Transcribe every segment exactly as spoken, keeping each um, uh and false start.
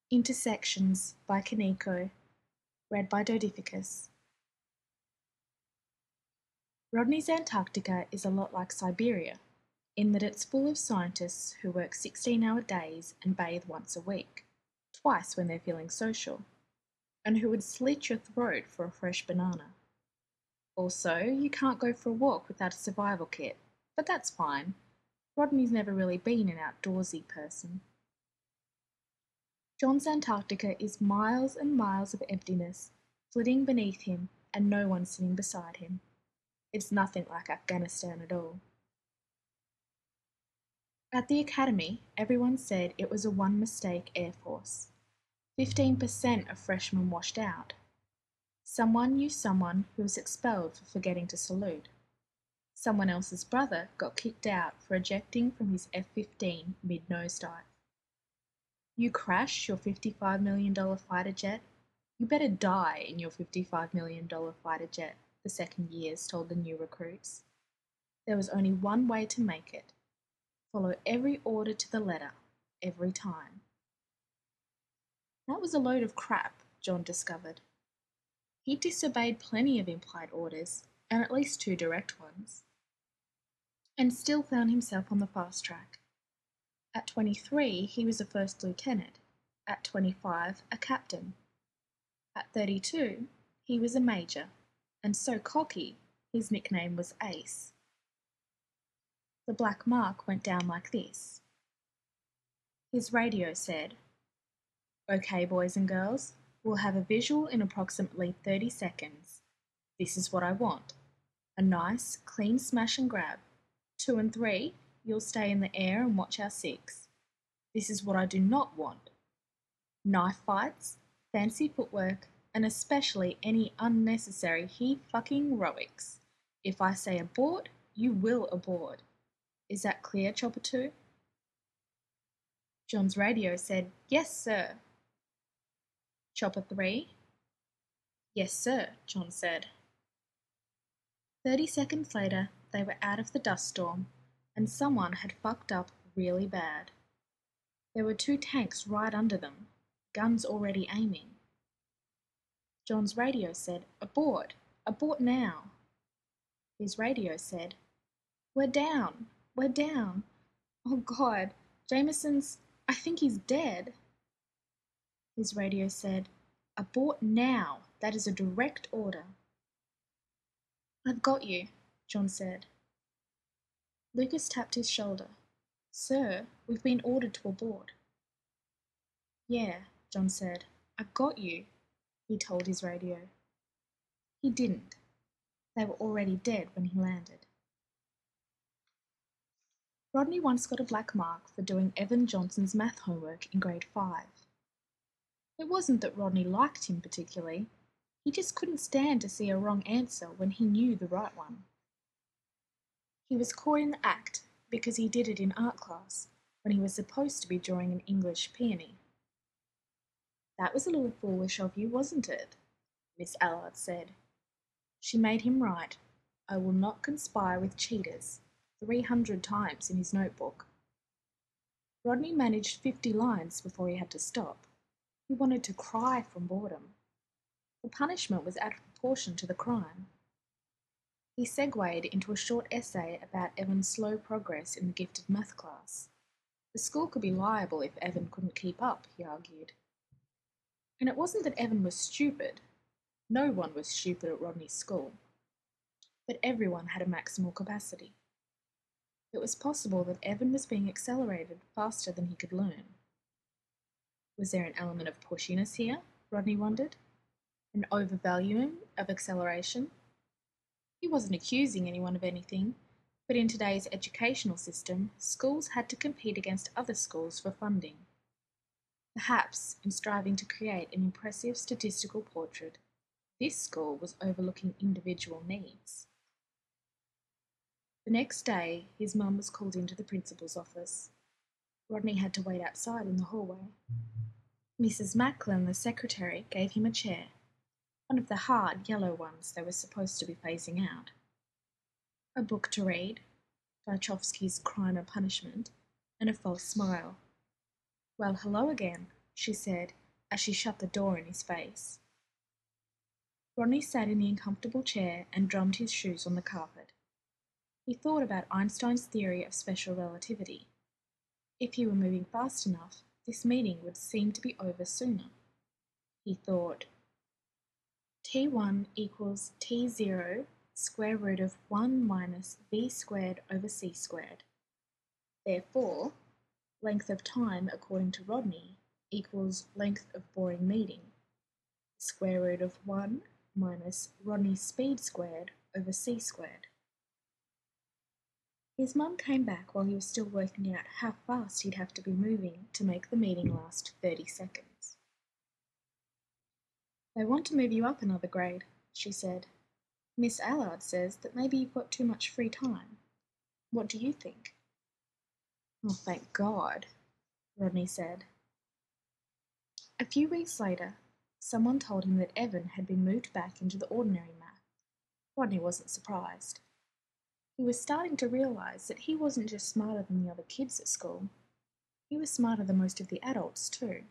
Intersections by Kaneko, read by Dodificus. Rodney's Antarctica is a lot like Siberia, in that it's full of scientists who work sixteen-hour days and bathe once a week, twice when they're feeling social, and who would slit your throat for a fresh banana. Also, you can't go for a walk without a survival kit, but that's fine. Rodney's never really been an outdoorsy person. John's Antarctica is miles and miles of emptiness, flitting beneath him and no one sitting beside him. It's nothing like Afghanistan at all. At the academy, everyone said it was a one-mistake Air Force. Fifteen percent of freshmen washed out. Someone knew someone who was expelled for forgetting to salute. Someone else's brother got kicked out for ejecting from his F fifteen mid-nosedive. You crash your fifty-five million dollars fighter jet? You better die in your fifty-five million dollars fighter jet, the second years told the new recruits. There was only one way to make it. Follow every order to the letter, every time. That was a load of crap, John discovered. He disobeyed plenty of implied orders, and at least two direct ones, and still found himself on the fast track. At twenty-three, he was a first lieutenant. At twenty-five, a captain. At thirty-two, he was a major, and so cocky, his nickname was Ace. The black mark went down like this. His radio said, "Okay, boys and girls, we'll have a visual in approximately thirty seconds. This is what I want. A nice, clean smash and grab. Two and three, you'll stay in the air and watch our six. This is what I do not want. Knife fights, fancy footwork, and especially any unnecessary he-fucking-roics. If I say abort, you will abort. Is that clear, Chopper two? John's radio said, "Yes, sir." Chopper three? "Yes, sir," John said. Thirty seconds later, they were out of the dust storm, and someone had fucked up really bad. There were two tanks right under them, guns already aiming. John's radio said, "Abort! Abort now!" His radio said, "We're down! We're down! Oh God, Jameson's, I think he's dead." His radio said, "Abort now! That is a direct order." "I've got you," John said. Lucas tapped his shoulder. "Sir, we've been ordered to abort." "Yeah," John said. "I've got you," he told his radio. He didn't. They were already dead when he landed. Rodney once got a black mark for doing Evan Johnson's math homework in grade five. It wasn't that Rodney liked him particularly. He just couldn't stand to see a wrong answer when he knew the right one. He was caught in the act because he did it in art class when he was supposed to be drawing an English peony. "That was a little foolish of you, wasn't it?" Miss Allard said. She made him write, "I will not conspire with cheaters," three hundred times in his notebook. Rodney managed fifty lines before he had to stop. He wanted to cry from boredom. The punishment was out of proportion to the crime. He segued into a short essay about Evan's slow progress in the gifted math class. The school could be liable if Evan couldn't keep up, he argued. And it wasn't that Evan was stupid. No one was stupid at Rodney's school. But everyone had a maximal capacity. It was possible that Evan was being accelerated faster than he could learn. Was there an element of pushiness here, Rodney wondered? An overvaluing of acceleration? He wasn't accusing anyone of anything, but in today's educational system, schools had to compete against other schools for funding. Perhaps, in striving to create an impressive statistical portrait, this school was overlooking individual needs. The next day, his mum was called into the principal's office. Rodney had to wait outside in the hallway. Missus Macklin, the secretary, gave him a chair, one of the hard yellow ones they were supposed to be phasing out. A book to read, Tchaikovsky's Crime and Punishment, and a false smile. "Well, hello again," she said as she shut the door in his face. Rodney sat in the uncomfortable chair and drummed his shoes on the carpet. He thought about Einstein's theory of special relativity. If he were moving fast enough, this meeting would seem to be over sooner. He thought, T one equals T zero square root of one minus v squared over c squared. Therefore, length of time according to Rodney equals length of boring meeting, square root of one minus Rodney's speed squared over c squared. His mum came back while he was still working out how fast he'd have to be moving to make the meeting last thirty seconds. "They want to move you up another grade," she said. "Miss Allard says that maybe you've got too much free time. What do you think?" "Oh, thank God," Rodney said. A few weeks later, someone told him that Evan had been moved back into the ordinary math. Rodney wasn't surprised. He was starting to realize that he wasn't just smarter than the other kids at school. He was smarter than most of the adults, too.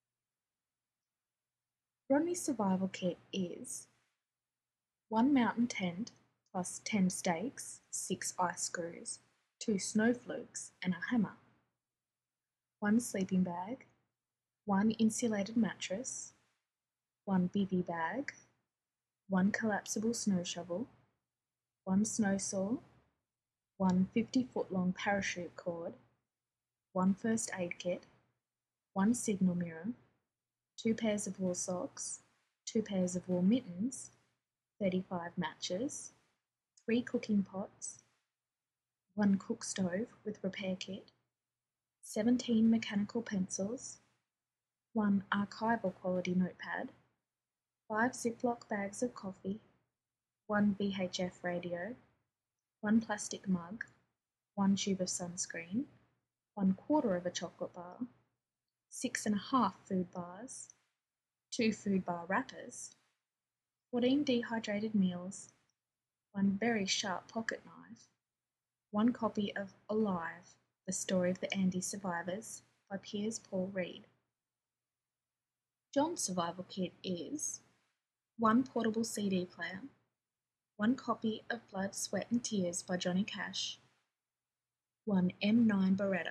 Rodney's survival kit is one mountain tent plus ten stakes, six ice screws, two snow flukes, and a hammer. One sleeping bag, one insulated mattress, one bivy bag, one collapsible snow shovel, one snow saw, one fifty-foot-long parachute cord, one first aid kit, one signal mirror, two pairs of wool socks, two pairs of wool mittens, thirty-five matches, three cooking pots, one cook stove with repair kit, seventeen mechanical pencils, one archival quality notepad, five Ziploc bags of coffee, one V H F radio, one plastic mug, one tube of sunscreen, one quarter of a chocolate bar, six and a half food bars, two food bar wrappers, fourteen dehydrated meals, one very sharp pocket knife, one copy of Alive, The Story of the Andes Survivors by Piers Paul Reed. John's survival kit is one portable C D player, one copy of Blood, Sweat and Tears by Johnny Cash, one M nine Beretta.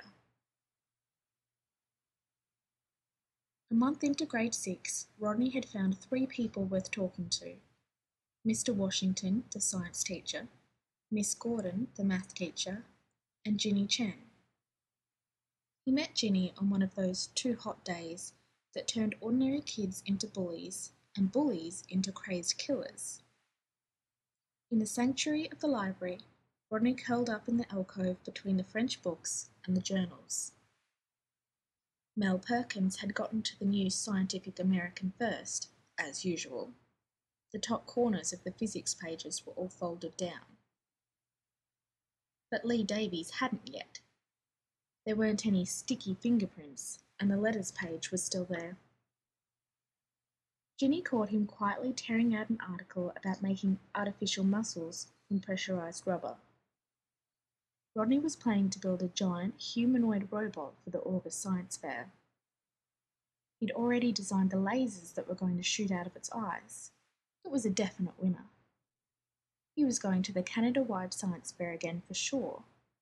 A month into grade six, Rodney had found three people worth talking to. Mister Washington, the science teacher, Miss Gordon, the math teacher, and Ginny Chen. He met Ginny on one of those two hot days that turned ordinary kids into bullies and bullies into crazed killers. In the sanctuary of the library, Rodney curled up in the alcove between the French books and the journals. Mel Perkins had gotten to the new Scientific American first, as usual. The top corners of the physics pages were all folded down. But Lee Davies hadn't yet. There weren't any sticky fingerprints, and the letters page was still there. Ginny caught him quietly tearing out an article about making artificial muscles from pressurized rubber. Rodney was planning to build a giant humanoid robot for the August Science Fair. He'd already designed the lasers that were going to shoot out of its eyes. It was a definite winner. He was going to the Canada-wide Science Fair again for sure.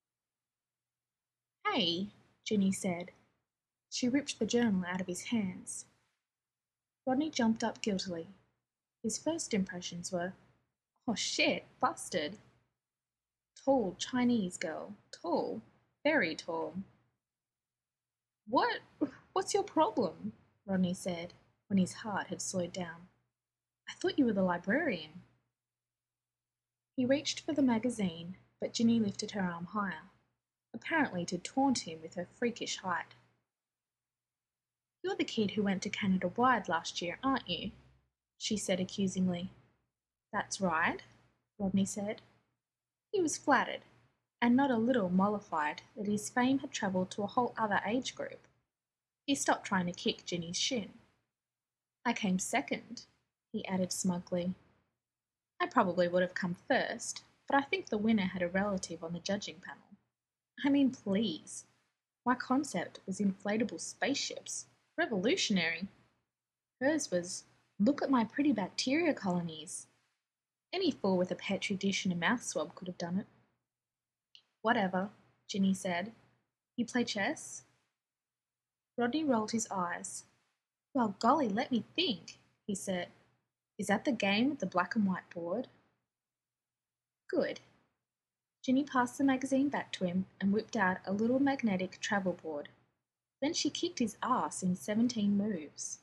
"Hey," Ginny said. She ripped the journal out of his hands. Rodney jumped up guiltily. His first impressions were, "Oh shit, busted." Tall Chinese girl, tall, very tall. "What, what's your problem?" Rodney said, when his heart had slowed down. "I thought you were the librarian." He reached for the magazine, but Ginny lifted her arm higher, apparently to taunt him with her freakish height. "You're the kid who went to Canada Wide last year, aren't you?" she said accusingly. "That's right," Rodney said. He was flattered, and not a little mollified that his fame had travelled to a whole other age group. He stopped trying to kick Ginny's shin. "I came second," he added smugly. "I probably would have come first, but I think the winner had a relative on the judging panel. I mean, please. My concept was inflatable spaceships. Revolutionary. Hers was, look at my pretty bacteria colonies. Any fool with a petri dish and a mouth swab could have done it. Whatever, Ginny said. You play chess? Rodney rolled his eyes. Well, golly, let me think, he said. Is that the game with the black and white board? Good. Ginny passed the magazine back to him and whipped out a little magnetic travel board. Then she kicked his ass in seventeen moves.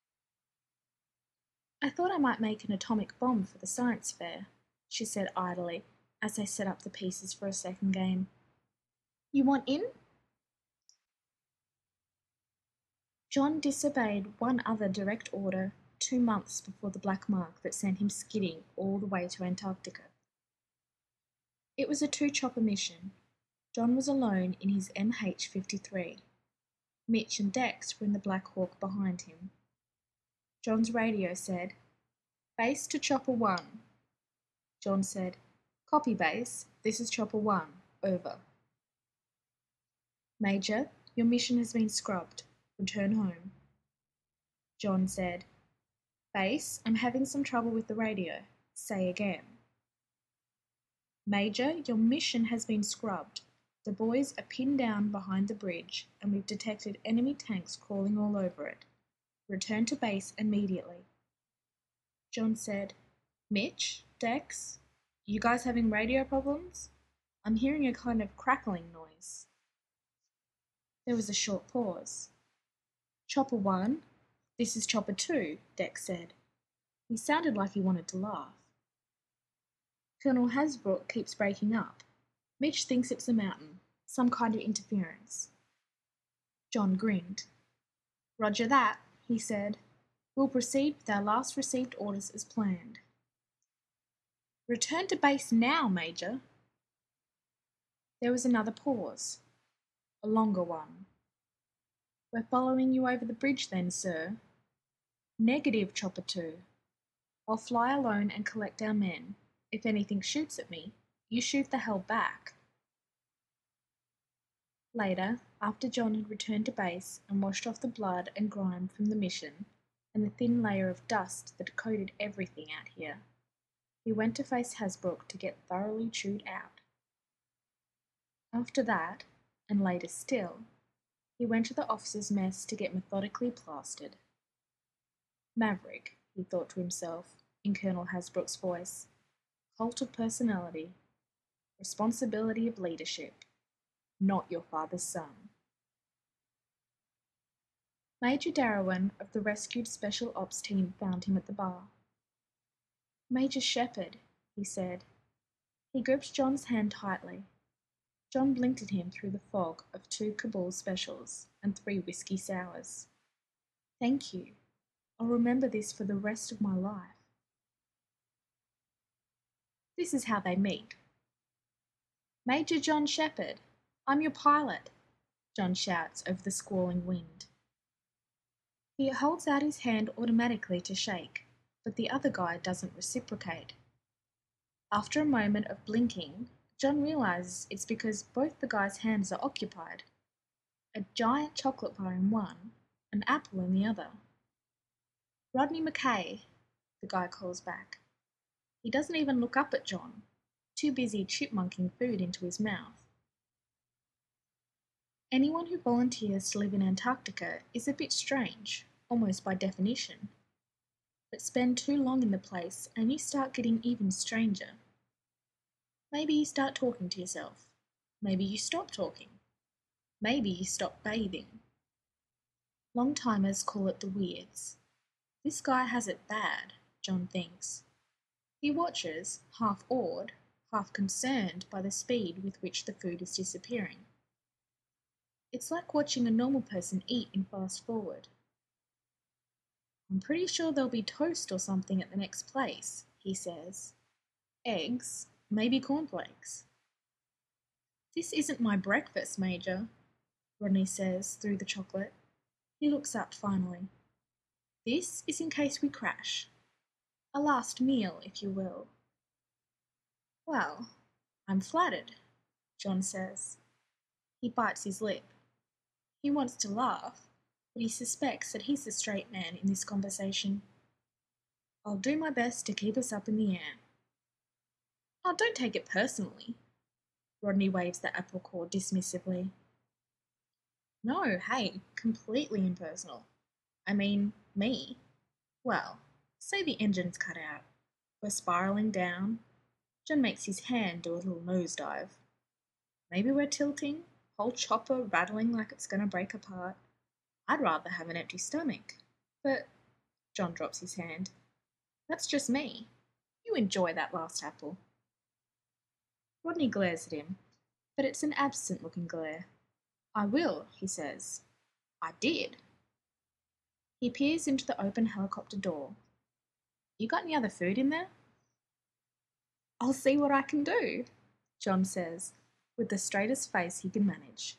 I thought I might make an atomic bomb for the science fair, she said idly as they set up the pieces for a second game. You want in? John disobeyed one other direct order two months before the black mark that sent him skidding all the way to Antarctica. It was a two-chopper mission. John was alone in his M H fifty-three. Mitch and Dex were in the Black Hawk behind him. John's radio said, Base to Chopper one. John said, Copy base, this is Chopper one, over. Major, your mission has been scrubbed. Return home. John said, Base, I'm having some trouble with the radio. Say again. Major, your mission has been scrubbed. The boys are pinned down behind the bridge and we've detected enemy tanks crawling all over it. Return to base immediately. John said, Mitch, Dex, you guys having radio problems? I'm hearing a kind of crackling noise. There was a short pause. Chopper one, this is Chopper two, Dex said. He sounded like he wanted to laugh. Colonel Hasbrook keeps breaking up. Mitch thinks it's a mountain, some kind of interference. John grinned. Roger that, he said. We'll proceed with our last received orders as planned. Return to base now, Major. There was another pause. A longer one. We're following you over the bridge then, sir. Negative, Chopper two. I'll fly alone and collect our men. If anything shoots at me, you shoot the hell back. Later, after John had returned to base and washed off the blood and grime from the mission and the thin layer of dust that coated everything out here, he went to face Hasbrook to get thoroughly chewed out. After that, and later still, he went to the officers' mess to get methodically plastered. Maverick, he thought to himself, in Colonel Hasbrook's voice. Cult of personality. Responsibility of leadership. Not your father's son. Major Darwin of the rescued Special Ops team found him at the bar. Major Shepherd, he said. He gripped John's hand tightly. John blinked at him through the fog of two Kabul specials and three whiskey sours. Thank you. I'll remember this for the rest of my life. This is how they meet. Major John Shepherd, I'm your pilot, John shouts over the squalling wind. He holds out his hand automatically to shake, but the other guy doesn't reciprocate. After a moment of blinking, John realizes it's because both the guys' hands are occupied. A giant chocolate bar in one, an apple in the other. Rodney McKay, the guy calls back. He doesn't even look up at John, too busy chipmunking food into his mouth. Anyone who volunteers to live in Antarctica is a bit strange, almost by definition. But spend too long in the place and you start getting even stranger. Maybe you start talking to yourself. Maybe you stop talking. Maybe you stop bathing. Long-timers call it the weirds. This guy has it bad, John thinks. He watches, half awed, half concerned by the speed with which the food is disappearing. It's like watching a normal person eat in fast forward. I'm pretty sure there'll be toast or something at the next place, he says. Eggs, maybe cornflakes. This isn't my breakfast, Major, Rodney says through the chocolate. He looks up finally. This is in case we crash. A last meal, if you will. Well, I'm flattered, John says. He bites his lip. He wants to laugh, but he suspects that he's the straight man in this conversation. I'll do my best to keep us up in the air. Oh, don't take it personally. Rodney waves the apple core dismissively. No, hey, completely impersonal. I mean, me. Well, say the engine's cut out. We're spiralling down. John makes his hand do a little nosedive. Maybe we're tilting, whole chopper rattling like it's going to break apart. I'd rather have an empty stomach. But, John drops his hand. That's just me. You enjoy that last apple. Rodney glares at him, but it's an absent-looking glare. I will, he says. I did. He peers into the open helicopter door. You got any other food in there? I'll see what I can do, John says, with the straightest face he can manage.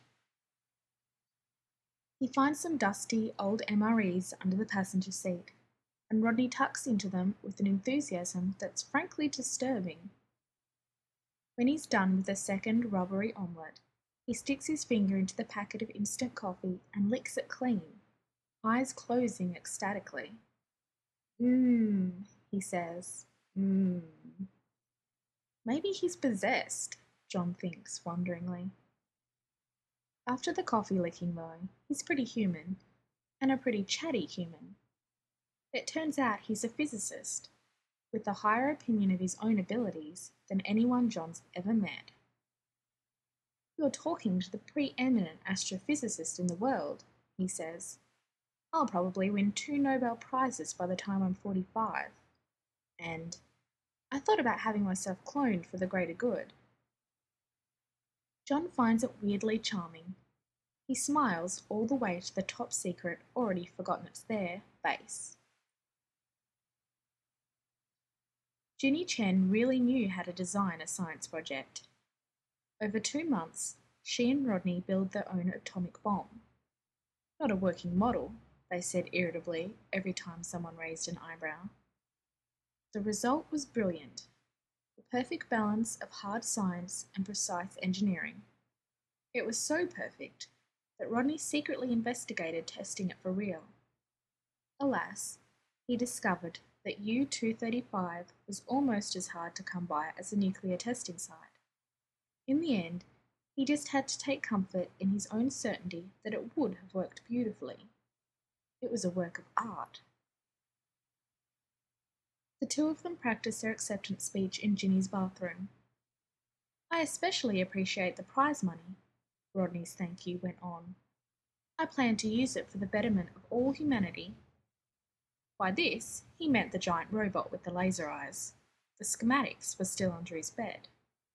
He finds some dusty old M R Es under the passenger seat, and Rodney tucks into them with an enthusiasm that's frankly disturbing. When he's done with a second rubbery omelette, he sticks his finger into the packet of instant coffee and licks it clean, eyes closing ecstatically. Mmm, he says. Mmm. Maybe he's possessed, John thinks wonderingly. After the coffee licking, though, he's pretty human, and a pretty chatty human. It turns out he's a physicist, with a higher opinion of his own abilities than anyone John's ever met. You're talking to the preeminent astrophysicist in the world, he says. I'll probably win two Nobel Prizes by the time I'm forty-five. And I thought about having myself cloned for the greater good. John finds it weirdly charming. He smiles all the way to the top secret, already forgotten it's there, base. Ginny Chen really knew how to design a science project. Over two months, she and Rodney build their own atomic bomb. Not a working model, they said irritably every time someone raised an eyebrow. The result was brilliant, the perfect balance of hard science and precise engineering. It was so perfect that Rodney secretly investigated testing it for real. Alas, he discovered that U two thirty-five was almost as hard to come by as a nuclear testing site. In the end, he just had to take comfort in his own certainty that it would have worked beautifully. It was a work of art. The two of them practiced their acceptance speech in Ginny's bathroom. I especially appreciate the prize money, Rodney's thank you went on. I plan to use it for the betterment of all humanity. By this, he meant the giant robot with the laser eyes. The schematics were still under his bed.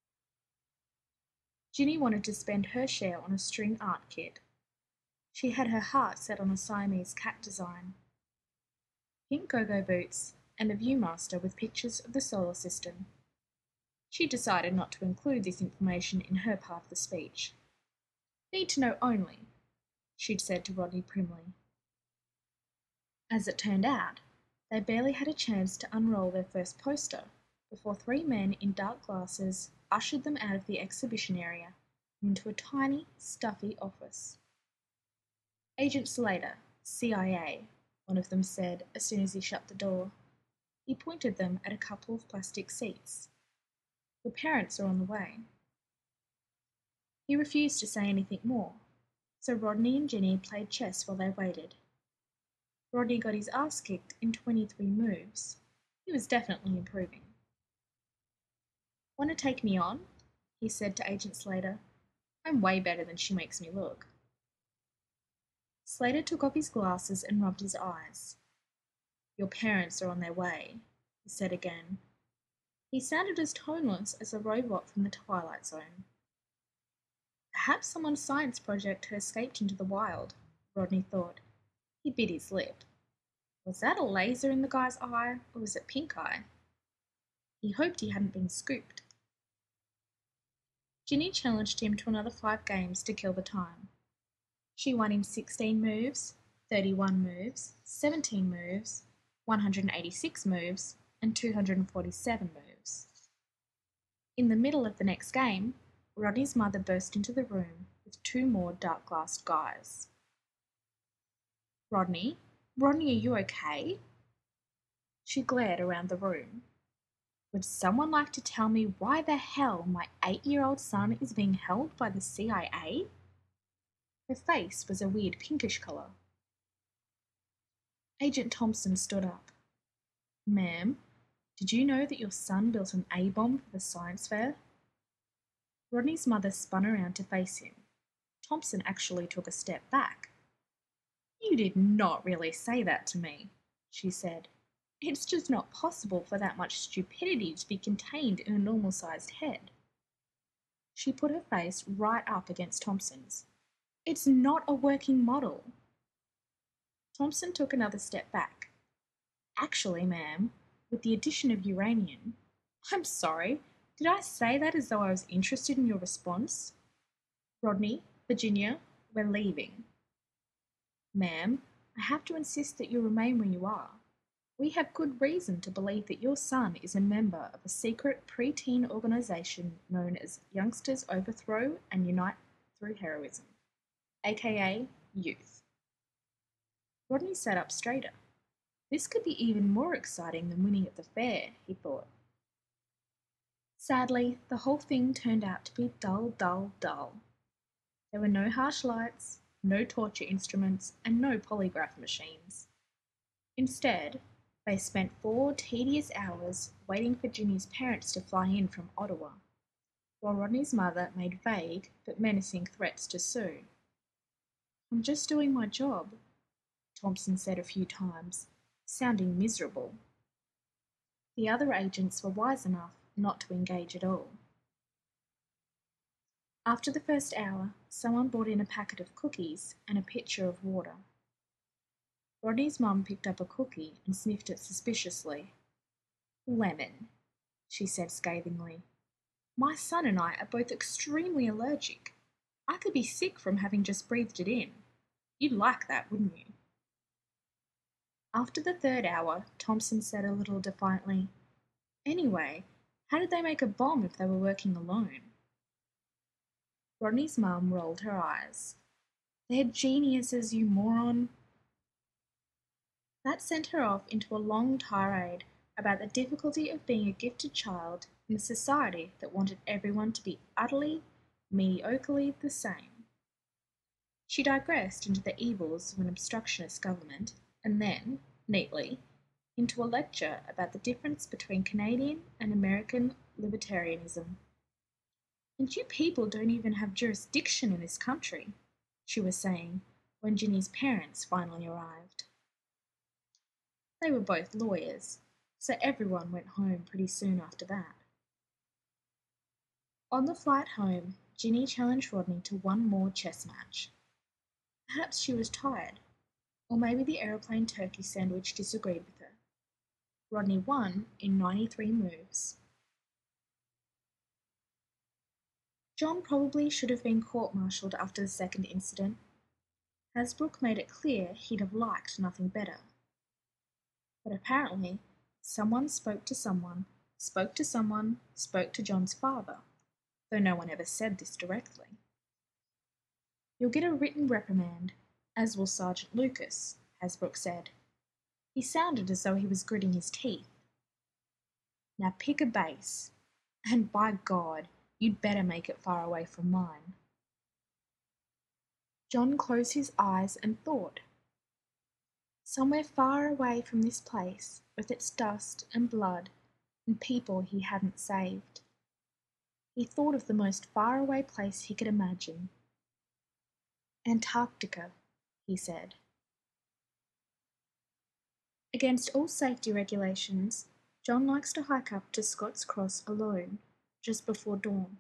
Ginny wanted to spend her share on a string art kit. She had her heart set on a Siamese cat design. Pink go-go boots, and a Viewmaster with pictures of the solar system. She decided not to include this information in her part of the speech. Need to know only, she'd said to Rodney primly. As it turned out, they barely had a chance to unroll their first poster before three men in dark glasses ushered them out of the exhibition area and into a tiny, stuffy office. Agent Slater, C I A, one of them said as soon as he shut the door. He pointed them at a couple of plastic seats. Your parents are on the way. He refused to say anything more, so Rodney and Ginny played chess while they waited. Rodney got his ass kicked in twenty-three moves. He was definitely improving. Want to take me on? He said to Agent Slater. I'm way better than she makes me look. Slater took off his glasses and rubbed his eyes. Your parents are on their way, he said again. He sounded as toneless as a robot from the Twilight Zone. Perhaps someone's science project had escaped into the wild, Rodney thought. He bit his lip. Was that a laser in the guy's eye, or was it pink eye? He hoped he hadn't been scooped. Ginny challenged him to another five games to kill the time. She won in sixteen moves, thirty-one moves, seventeen moves, one hundred eighty-six moves, and two hundred forty-seven moves. In the middle of the next game, Rodney's mother burst into the room with two more dark-glassed guys. Rodney? Rodney, are you okay? She glared around the room. Would someone like to tell me why the hell my eight-year-old son is being held by the C I A? Her face was a weird pinkish colour. Agent Thompson stood up. Ma'am, did you know that your son built an A-bomb for the science fair? Rodney's mother spun around to face him. Thompson actually took a step back. You did not really say that to me, she said. It's just not possible for that much stupidity to be contained in a normal-sized head. She put her face right up against Thompson's. It's not a working model. Thompson took another step back. Actually, ma'am, with the addition of uranium... I'm sorry, did I say that as though I was interested in your response? Rodney, Virginia, we're leaving. Ma'am, I have to insist that you remain where you are. We have good reason to believe that your son is a member of a secret pre-teen organisation known as Youngsters Overthrow and Unite Through Heroism, aka Youth. Rodney sat up straighter. This could be even more exciting than winning at the fair, he thought. Sadly, the whole thing turned out to be dull, dull, dull. There were no harsh lights, no torture instruments, and no polygraph machines. Instead, they spent four tedious hours waiting for Ginny's parents to fly in from Ottawa, while Rodney's mother made vague but menacing threats to sue. I'm just doing my job, Thompson said a few times, sounding miserable. The other agents were wise enough not to engage at all. After the first hour, someone brought in a packet of cookies and a pitcher of water. Rodney's mum picked up a cookie and sniffed it suspiciously. Lemon, she said scathingly. My son and I are both extremely allergic. I could be sick from having just breathed it in. You'd like that, wouldn't you? After the third hour, Thompson said a little defiantly, Anyway, how did they make a bomb if they were working alone? Rodney's mum rolled her eyes. They're geniuses, you moron. That sent her off into a long tirade about the difficulty of being a gifted child in a society that wanted everyone to be utterly, mediocrely the same. She digressed into the evils of an obstructionist government, and then, neatly, into a lecture about the difference between Canadian and American libertarianism. And you people don't even have jurisdiction in this country, she was saying, when Ginny's parents finally arrived. They were both lawyers, so everyone went home pretty soon after that. On the flight home, Ginny challenged Rodney to one more chess match. Perhaps she was tired, or maybe the aeroplane turkey sandwich disagreed with her. Rodney won in ninety-three moves. John probably should have been court-martialed after the second incident. Hasbrouck made it clear he'd have liked nothing better. But apparently, someone spoke to someone, spoke to someone, spoke to John's father, though no one ever said this directly. You'll get a written reprimand, as will Sergeant Lucas, Hasbrouck said. He sounded as though he was gritting his teeth. Now pick a base, and by God, you'd better make it far away from mine. John closed his eyes and thought. Somewhere far away from this place, with its dust and blood and people he hadn't saved. He thought of the most far-away place he could imagine. Antarctica, he said. Against all safety regulations, John likes to hike up to Scott's Cross alone, just before dawn.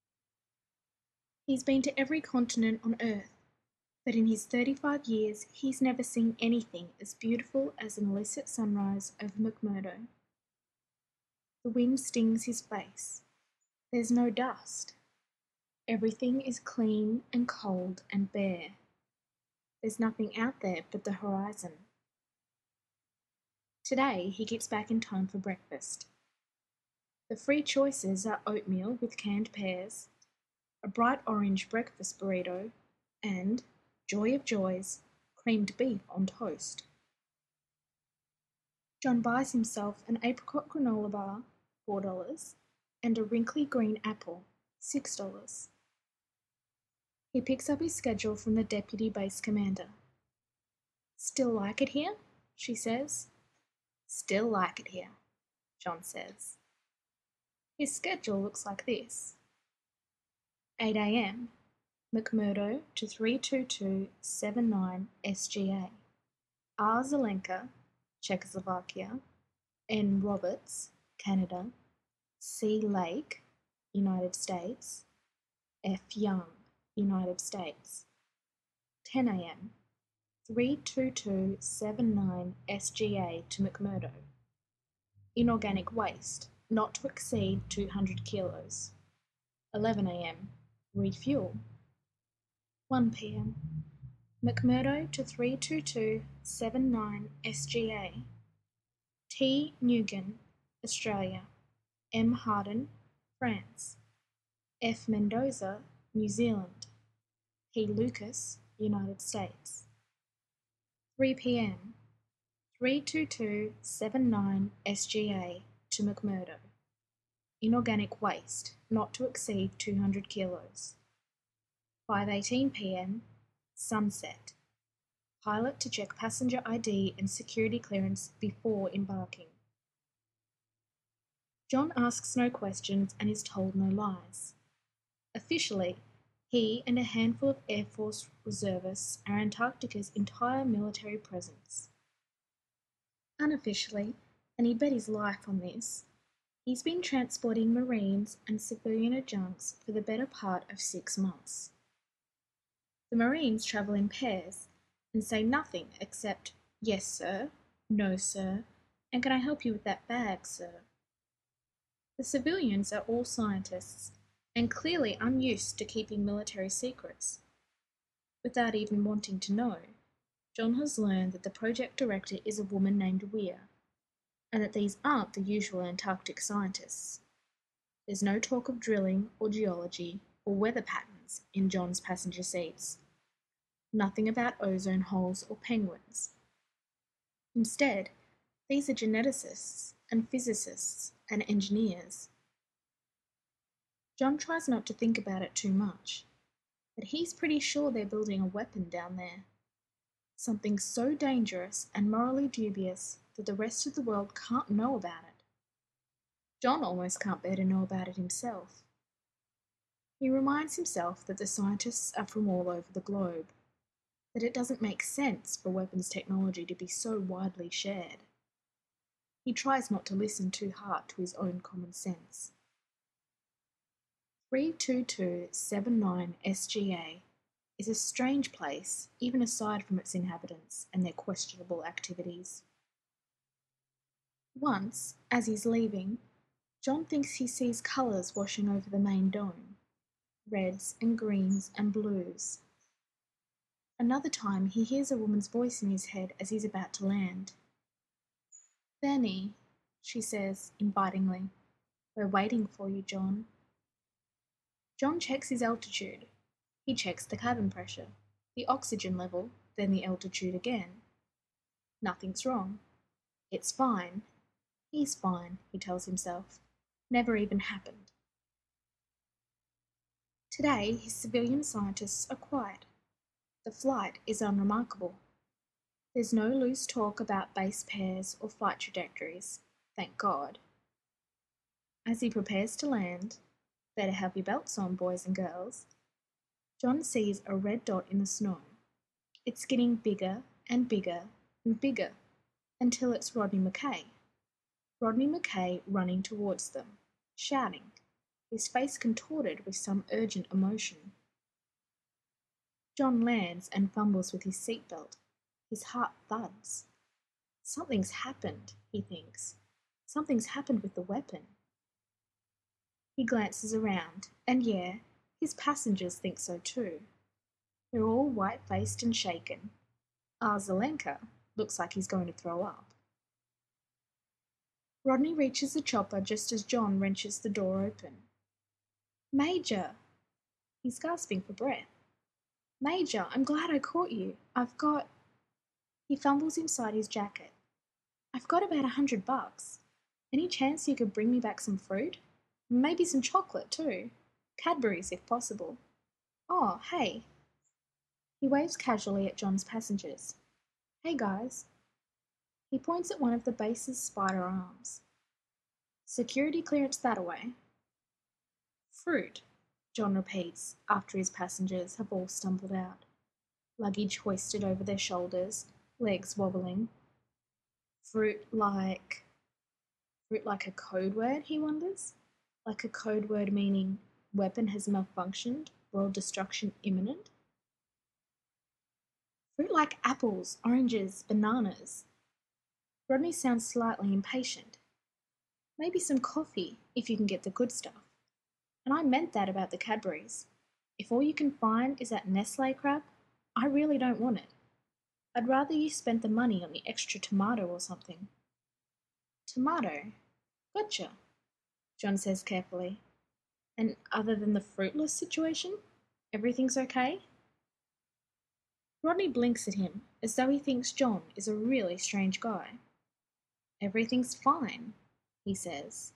He's been to every continent on Earth, but in his thirty-five years he's never seen anything as beautiful as an illicit sunrise over McMurdo. The wind stings his face. There's no dust. Everything is clean and cold and bare. There's nothing out there but the horizon. Today he gets back in time for breakfast. The free choices are oatmeal with canned pears, a bright orange breakfast burrito, and, joy of joys, creamed beef on toast. John buys himself an apricot granola bar, four dollars, and a wrinkly green apple, six dollars. He picks up his schedule from the deputy base commander. "Still like it here?" she says. "Still like it here," John says. His schedule looks like this. eight a m McMurdo to three two two seven nine S G A. R. Zelenka, Czechoslovakia. N. Roberts, Canada. C. Lake, United States. F. Young, United States. ten a m three two two seven nine S G A to McMurdo. Inorganic waste, not to exceed two hundred kilos. eleven a m Refuel. one p m McMurdo to three two two seven nine S G A. T. Nugent, Australia. M. Harden, France. F. Mendoza, New Zealand. P. Lucas, United States. three p m three two two seven nine S G A to McMurdo. Inorganic waste, not to exceed two hundred kilos. five eighteen p m Sunset. Pilot to check passenger I D and security clearance before embarking. John asks no questions and is told no lies. Officially, he and a handful of Air Force reservists are Antarctica's entire military presence. Unofficially, and he'd bet his life on this, he's been transporting Marines and civilian adjuncts for the better part of six months. The Marines travel in pairs and say nothing except, "Yes, sir," "No, sir," and "Can I help you with that bag, sir?" The civilians are all scientists and clearly unused to keeping military secrets. Without even wanting to know, John has learned that the project director is a woman named Weir, and that these aren't the usual Antarctic scientists. There's no talk of drilling or geology or weather patterns in John's passenger seats. Nothing about ozone holes or penguins. Instead, these are geneticists and physicists and engineers. John tries not to think about it too much, but he's pretty sure they're building a weapon down there. Something so dangerous and morally dubious that the rest of the world can't know about it. John almost can't bear to know about it himself. He reminds himself that the scientists are from all over the globe, that it doesn't make sense for weapons technology to be so widely shared. He tries not to listen too hard to his own common sense. three two two seven nine S G A is a strange place, even aside from its inhabitants and their questionable activities. Once, as he's leaving, John thinks he sees colours washing over the main dome, reds and greens and blues. Another time he hears a woman's voice in his head as he's about to land. "Benny," she says invitingly, "we're waiting for you, John." John checks his altitude. He checks the cabin pressure, the oxygen level, then the altitude again. Nothing's wrong. It's fine. He's fine, he tells himself. Never even happened. Today, his civilian scientists are quiet. The flight is unremarkable. There's no loose talk about base pairs or flight trajectories, thank God. As he prepares to land, better have your belts on, boys and girls, John sees a red dot in the snow. It's getting bigger and bigger and bigger until it's Rodney McKay. Rodney McKay running towards them, shouting, his face contorted with some urgent emotion. John lands and fumbles with his seatbelt. His heart thuds. Something's happened, he thinks. Something's happened with the weapon. He glances around, and yeah, his passengers think so too. They're all white-faced and shaken. R. Zelenka looks like he's going to throw up. Rodney reaches the chopper just as John wrenches the door open. "Major!" He's gasping for breath. "Major, I'm glad I caught you. I've got..." He fumbles inside his jacket. I've got about a hundred bucks. Any chance you could bring me back some fruit? Maybe some chocolate, too. Cadbury's, if possible. Oh, hey. He waves casually at John's passengers. Hey, guys. He points at one of the base's spider arms. Security clearance that away. Fruit, John repeats after his passengers have all stumbled out. Luggage hoisted over their shoulders, legs wobbling. Fruit like... Fruit like a code word, he wonders? Like a code word meaning weapon has malfunctioned, world destruction imminent? Fruit like apples, oranges, bananas. Rodney sounds slightly impatient. Maybe some coffee, if you can get the good stuff. And I meant that about the Cadburys. If all you can find is that Nestle crap, I really don't want it. I'd rather you spent the money on the extra tomato or something. Tomato? Gotcha, John says carefully. And other than the fruitless situation, everything's okay? Rodney blinks at him as though he thinks John is a really strange guy. Everything's fine, he says.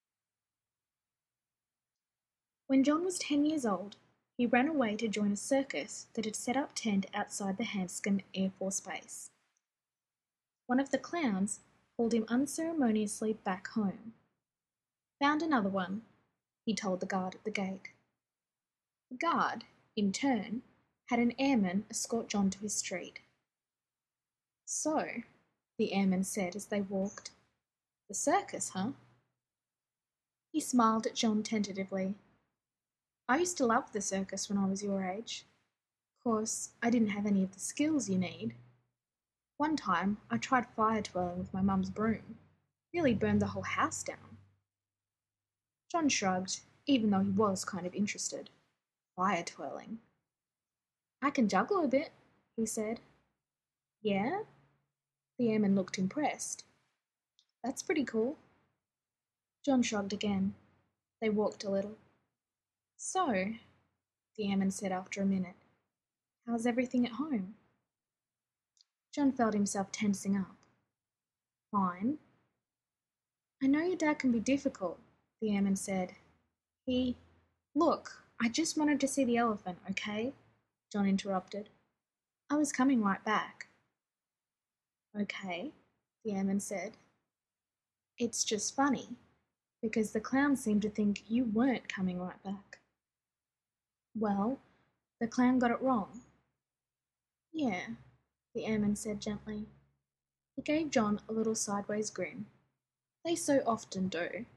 When John was ten years old, he ran away to join a circus that had set up tent outside the Hanscom Air Force Base. One of the clowns hauled him unceremoniously back home. Found another one, he told the guard at the gate. The guard, in turn, had an airman escort John to his street. So, the airman said as they walked, the circus, huh? He smiled at John tentatively. I used to love the circus when I was your age. Of course, I didn't have any of the skills you need. One time, I tried fire twirling with my mum's broom. Nearly burned the whole house down. John shrugged, even though he was kind of interested. Fire twirling. I can juggle a bit, he said. Yeah? The airman looked impressed. That's pretty cool. John shrugged again. They walked a little. So, the airman said after a minute, how's everything at home? John felt himself tensing up. Fine. I know your dad can be difficult, the airman said. He... Look, I just wanted to see the elephant, okay? John interrupted. I was coming right back. Okay, the airman said. It's just funny, because the clown seemed to think you weren't coming right back. Well, the clown got it wrong. Yeah, the airman said gently. He gave John a little sideways grin. They so often do.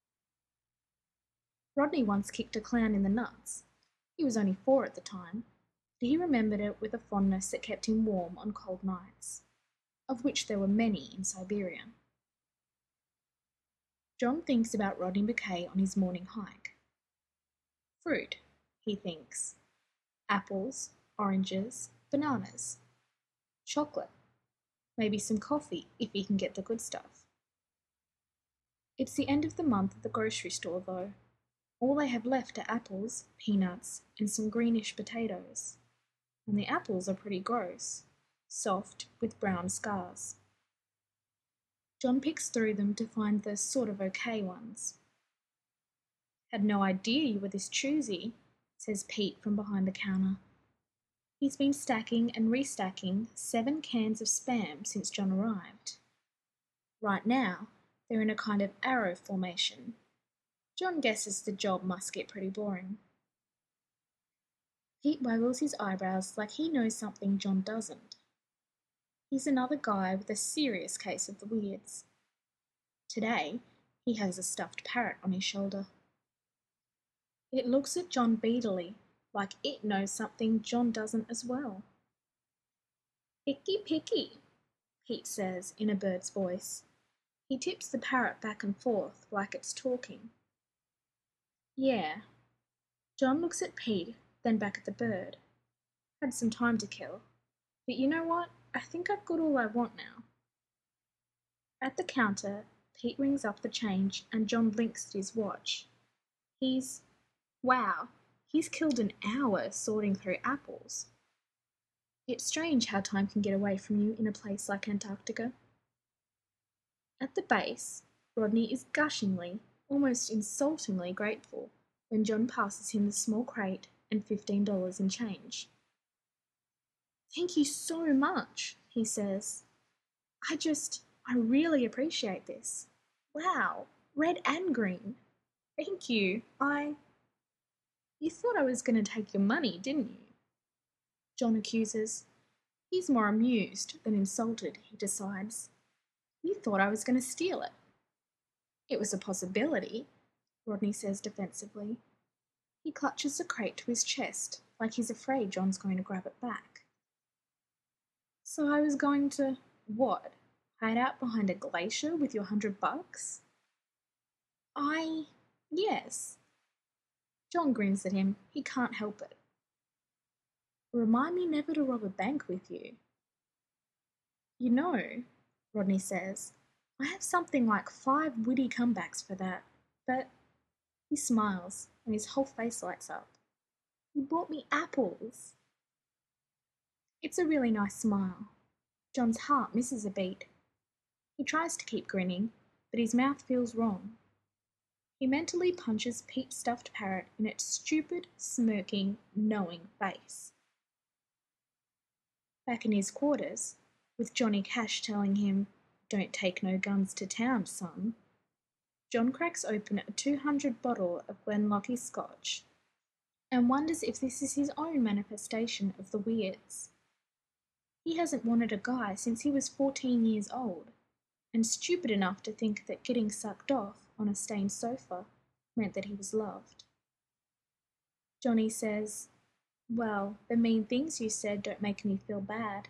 Rodney once kicked a clown in the nuts. He was only four at the time, but he remembered it with a fondness that kept him warm on cold nights, of which there were many in Siberia. John thinks about Rodney McKay on his morning hike. Fruit, he thinks. Apples, oranges, bananas. Chocolate. Maybe some coffee if he can get the good stuff. It's the end of the month at the grocery store, though. All they have left are apples, peanuts, and some greenish potatoes. And the apples are pretty gross, soft with brown scars. John picks through them to find the sort of okay ones. Had no idea you were this choosy, says Pete from behind the counter. He's been stacking and restacking seven cans of Spam since John arrived. Right now, they're in a kind of arrow formation. John guesses the job must get pretty boring. Pete waggles his eyebrows like he knows something John doesn't. He's another guy with a serious case of the weirds. Today, he has a stuffed parrot on his shoulder. It looks at John beadily, like it knows something John doesn't as well. Picky, picky, Pete says in a bird's voice. He tips the parrot back and forth like it's talking. Yeah. John looks at Pete, then back at the bird. Had some time to kill. But you know what? I think I've got all I want now. At the counter, Pete rings up the change and John blinks at his watch. He's... Wow, he's killed an hour sorting through apples. It's strange how time can get away from you in a place like Antarctica. At the base, Rodney is gushingly, almost insultingly grateful when John passes him the small crate and fifteen dollars in change. "Thank you so much," he says. I just, I really appreciate this. Wow, red and green. Thank you. I. You thought I was going to take your money, didn't you?" John accuses. He's more amused than insulted, he decides. "You thought I was going to steal it." "It was a possibility," Rodney says defensively. He clutches the crate to his chest, like he's afraid John's going to grab it back. "So I was going to, what, hide out behind a glacier with your hundred bucks?" I. Yes. John grins at him. He can't help it. "Remind me never to rob a bank with you." "You know," Rodney says, "I have something like five witty comebacks for that, but—" He smiles, and his whole face lights up. "You bought me apples." It's a really nice smile. John's heart misses a beat. He tries to keep grinning, but his mouth feels wrong. He mentally punches Pete's stuffed parrot in its stupid, smirking, knowing face. Back in his quarters, with Johnny Cash telling him, "Don't take no guns to town, son," John cracks open a two hundred bottle of Glenlockie Scotch and wonders if this is his own manifestation of the weirds. He hasn't wanted a guy since he was fourteen years old, and stupid enough to think that getting sucked off on a stained sofa meant that he was loved. Johnny says, "Well, the mean things you said don't make me feel bad."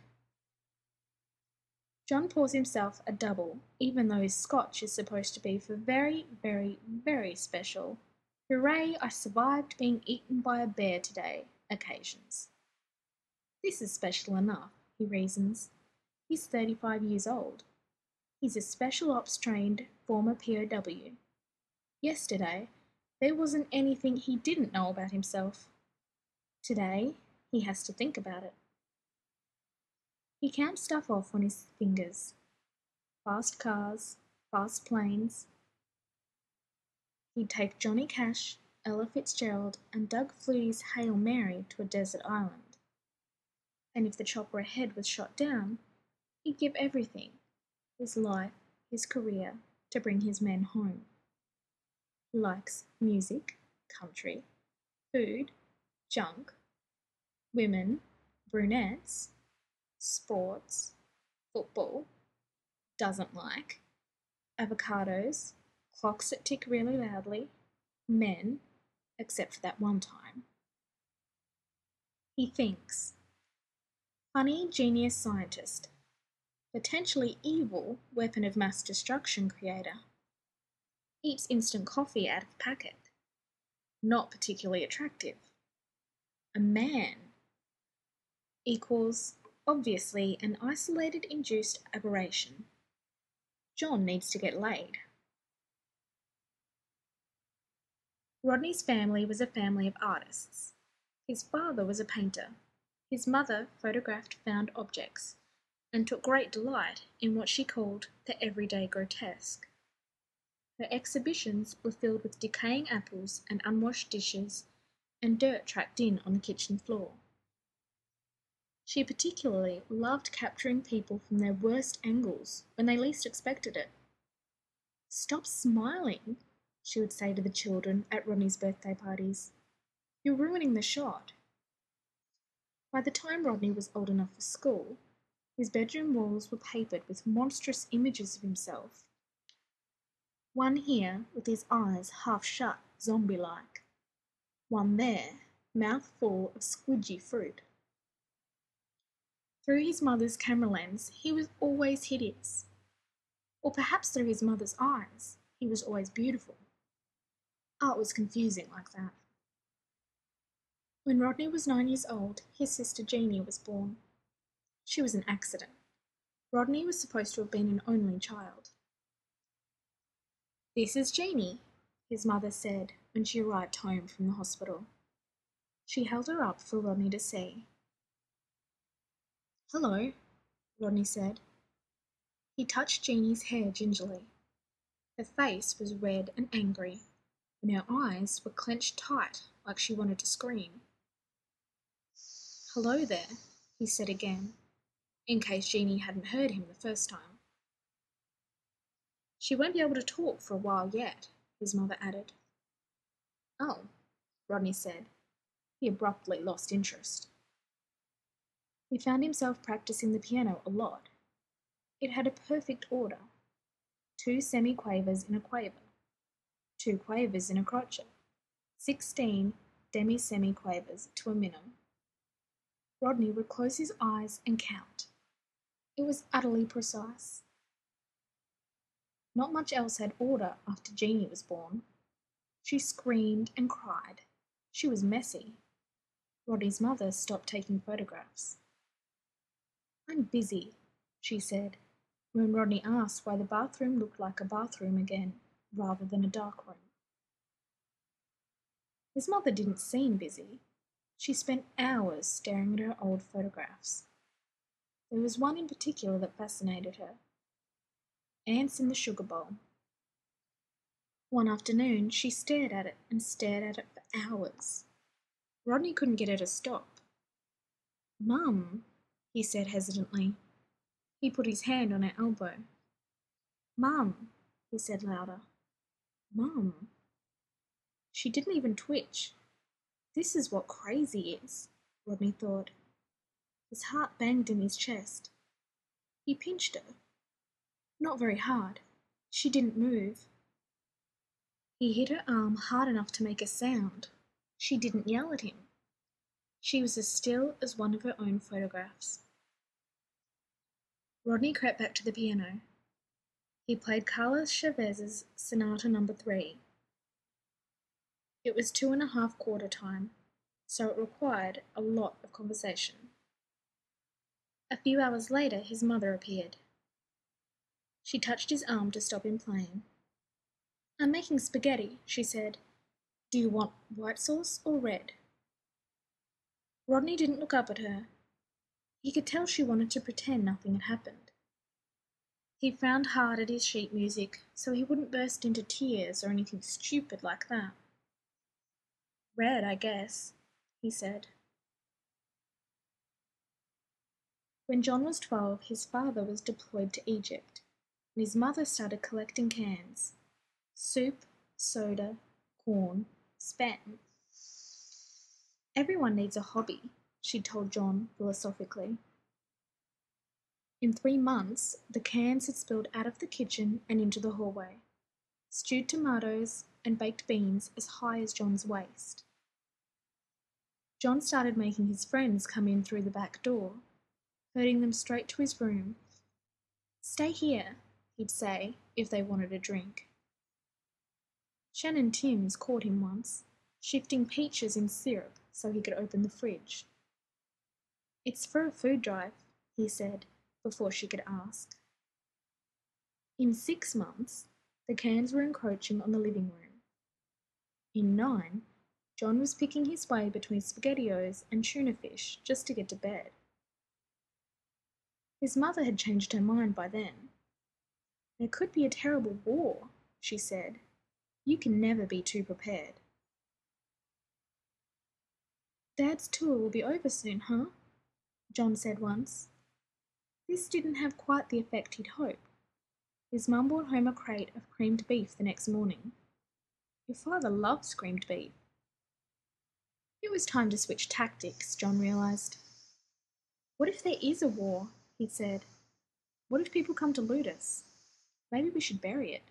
John pours himself a double, even though his scotch is supposed to be for very, very, very special "Hooray, I survived being eaten by a bear today" occasions. This is special enough, he reasons. He's thirty-five years old. He's a special ops trained former P O W. Yesterday, there wasn't anything he didn't know about himself. Today, he has to think about it. He counts stuff off on his fingers. Fast cars, fast planes. He'd take Johnny Cash, Ella Fitzgerald, and Doug Flutie's Hail Mary to a desert island. And if the chopper ahead was shot down, he'd give everything, his life, his career, to bring his men home. He likes music, country, food, junk, women, brunettes, sports, football, doesn't like, avocados, clocks that tick really loudly, men, except for that one time. He thinks. Funny genius scientist. Potentially evil weapon of mass destruction creator. Eats instant coffee out of packet. Not particularly attractive. A man equals, obviously, an isolated induced aberration. John needs to get laid. Rodney's family was a family of artists. His father was a painter. His mother photographed found objects and took great delight in what she called the everyday grotesque. Her exhibitions were filled with decaying apples and unwashed dishes and dirt tracked in on the kitchen floor. She particularly loved capturing people from their worst angles when they least expected it. "Stop smiling," she would say to the children at Rodney's birthday parties. "You're ruining the shot." By the time Rodney was old enough for school, his bedroom walls were papered with monstrous images of himself. One here with his eyes half shut, zombie-like. One there, mouth full of squidgy fruit. Through his mother's camera lens, he was always hideous. Or perhaps through his mother's eyes, he was always beautiful. Art was confusing like that. When Rodney was nine years old, his sister Jeanie was born. She was an accident. Rodney was supposed to have been an only child. "This is Jeanie," his mother said when she arrived home from the hospital. She held her up for Rodney to see. Hello, Rodney said. He touched Jeannie's hair gingerly. Her face was red and angry, and her eyes were clenched tight like she wanted to scream. Hello there, he said again, in case Jeannie hadn't heard him the first time. She won't be able to talk for a while yet, his mother added. Oh, Rodney said. He abruptly lost interest. He found himself practicing the piano a lot. It had a perfect order. Two semi-quavers in a quaver, two quavers in a crotchet, sixteen demi-semi-quavers to a minim. Rodney would close his eyes and count. It was utterly precise. Not much else had order after Jeannie was born. She screamed and cried. She was messy. Rodney's mother stopped taking photographs. I'm busy, she said, when Rodney asked why the bathroom looked like a bathroom again, rather than a dark room. His mother didn't seem busy. She spent hours staring at her old photographs. There was one in particular that fascinated her. Ants in the sugar bowl. One afternoon, she stared at it and stared at it for hours. Rodney couldn't get her to stop. Mum, he said hesitantly. He put his hand on her elbow. Mum, he said louder. Mum. She didn't even twitch. This is what crazy is, Rodney thought. His heart banged in his chest. He pinched her. Not very hard. She didn't move. He hit her arm hard enough to make a sound. She didn't yell at him. She was as still as one of her own photographs. Rodney crept back to the piano. He played Carlos Chavez's Sonata Number Three. It was two and a half quarter time, so it required a lot of conversation. A few hours later, his mother appeared. She touched his arm to stop him playing. I'm making spaghetti, she said. Do you want white sauce or red? Rodney didn't look up at her. He could tell she wanted to pretend nothing had happened. He frowned hard at his sheet music so he wouldn't burst into tears or anything stupid like that. Red, I guess, he said. When John was twelve, his father was deployed to Egypt, and his mother started collecting cans. Soup, soda, corn, Spam. Everyone needs a hobby, she told John philosophically. In three months, the cans had spilled out of the kitchen and into the hallway. Stewed tomatoes and baked beans as high as John's waist. John started making his friends come in through the back door, herding them straight to his room. Stay here, he'd say, if they wanted a drink. Shannon Timms caught him once, shifting peaches in syrup so he could open the fridge. It's for a food drive, he said, before she could ask. In six months, the cans were encroaching on the living room. In nine, John was picking his way between SpaghettiOs and tuna fish just to get to bed. His mother had changed her mind by then. There could be a terrible war, she said. You can never be too prepared. Dad's tour will be over soon, huh? John said once. This didn't have quite the effect he'd hoped. His mum brought home a crate of creamed beef the next morning. Your father loves creamed beef. It was time to switch tactics, John realised. What if there is a war? He said. What if people come to loot us? Maybe we should bury it.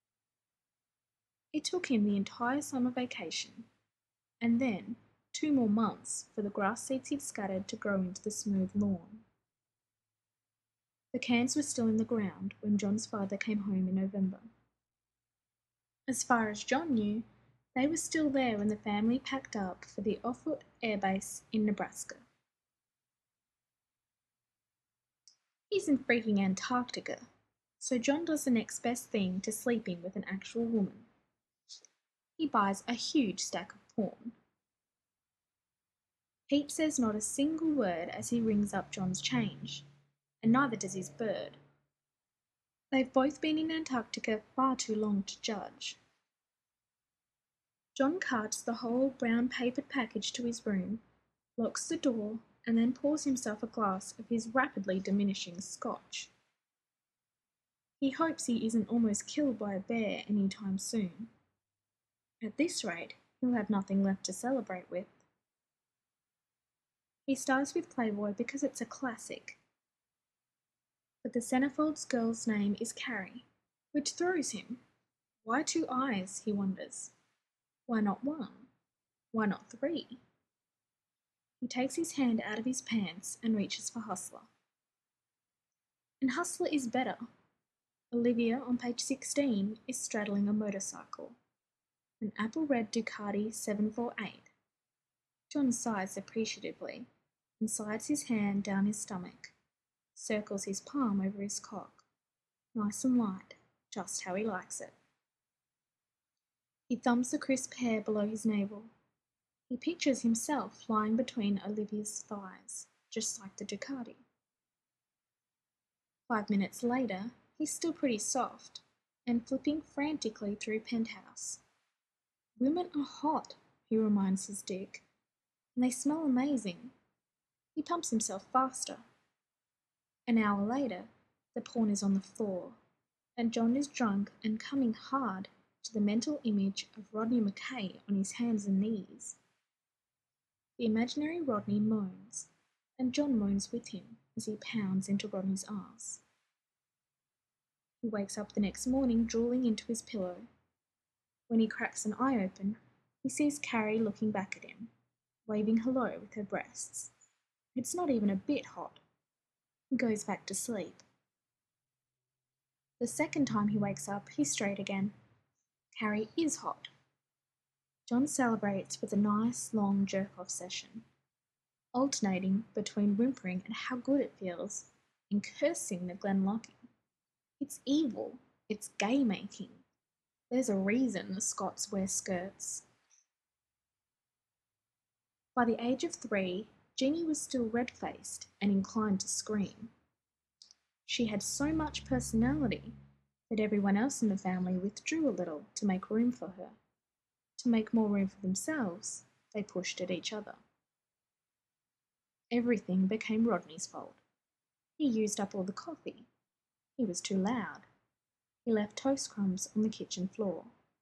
It took him the entire summer vacation, and then two more months for the grass seeds he'd scattered to grow into the smooth lawn. The cans were still in the ground when John's father came home in November. As far as John knew, they were still there when the family packed up for the Offutt Air Base in Nebraska. He's in freaking Antarctica, so John does the next best thing to sleeping with an actual woman. He buys a huge stack of porn. Pete says not a single word as he rings up John's change, and neither does his bird. They've both been in Antarctica far too long to judge. John carts the whole brown papered package to his room, locks the door, and then pours himself a glass of his rapidly diminishing scotch. He hopes he isn't almost killed by a bear any time soon. At this rate, he'll have nothing left to celebrate with. He starts with Playboy because it's a classic. But the Centerfolds girl's name is Carrie, which throws him. Why two eyes, he wonders. Why not one? Why not three? He takes his hand out of his pants and reaches for Hustler. And Hustler is better. Olivia, on page sixteen, is straddling a motorcycle, an apple red Ducati seven forty-eight. John sighs appreciatively and slides his hand down his stomach, circles his palm over his cock. Nice and light, just how he likes it. He thumbs the crisp hair below his navel. He pictures himself lying between Olivia's thighs, just like the Ducati. Five minutes later, he's still pretty soft, and flipping frantically through Penthouse. Women are hot, he reminds his dick, and they smell amazing. He pumps himself faster. An hour later, the porn is on the floor, and John is drunk and coming hard to the mental image of Rodney McKay on his hands and knees. The imaginary Rodney moans, and John moans with him as he pounds into Rodney's arse. He wakes up the next morning drooling into his pillow. When he cracks an eye open, he sees Carrie looking back at him, waving hello with her breasts. It's not even a bit hot. He goes back to sleep. The second time he wakes up, he's straight again. Carrie is hot. John celebrates with a nice, long jerk-off session, alternating between whimpering at how good it feels and cursing the Glenlocking. It's evil. It's gay-making. There's a reason the Scots wear skirts. By the age of three, Jeannie was still red-faced and inclined to scream. She had so much personality that everyone else in the family withdrew a little to make room for her. To make more room for themselves, they pushed at each other. Everything became Rodney's fault. He used up all the coffee. He was too loud. He left toast crumbs on the kitchen floor.